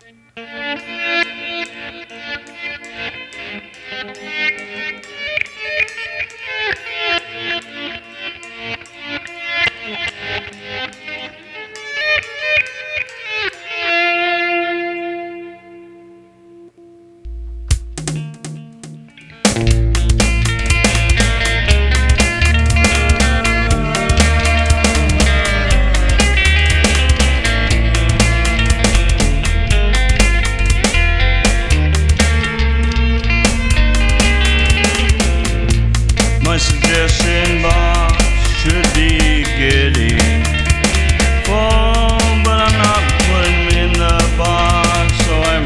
My suggestion box should be getting full, but I'm not putting them in the box. So I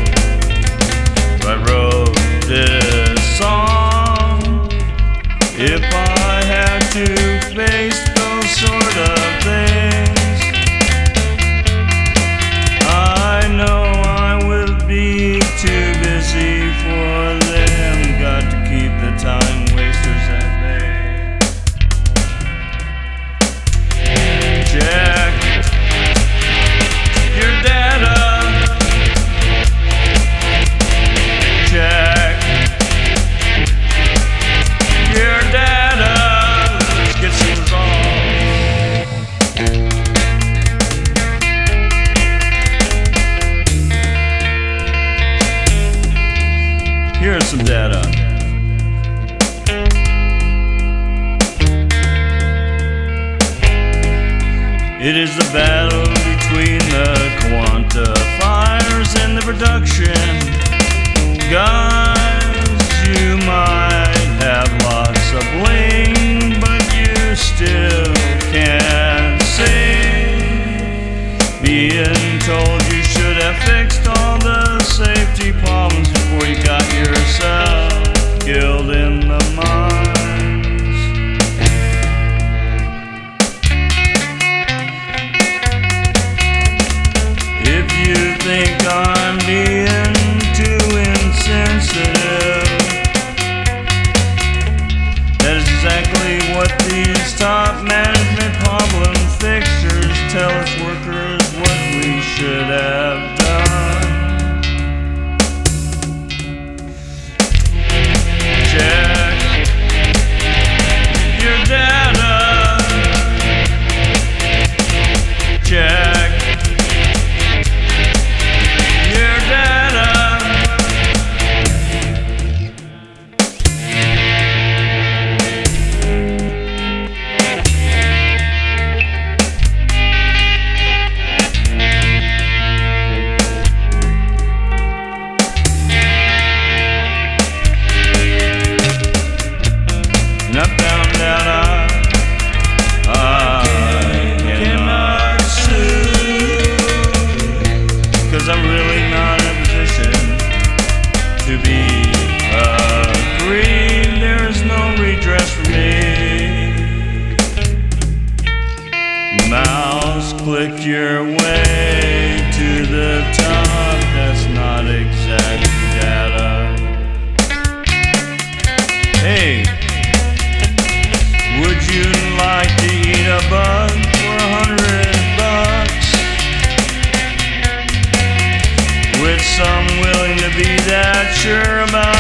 wrote this song. If I had to face those sort of things, I know I would be too busy for them. Got to keep the time wasters at bay. Check your data. Check your data. Let's get some results. Here's some data. It is the battle between the quantifiers and the production. Guys, you might have lots of bling, but you still can't sing. Being told you should have fixed all the safety problems before you got yourself killed in the mines. If you think I'm being too insensitive, that is exactly what these top management problem fixtures tell us workers what we should have done. Check your data. Check your data. And I found out I cannot sue, 'cause I'm really not in a position to be aggrieved. There is no redress for me. Mouse, click your way to the top. That's not exact data. Hey, would you like to eat a bug for $100? With some willing to be that sure about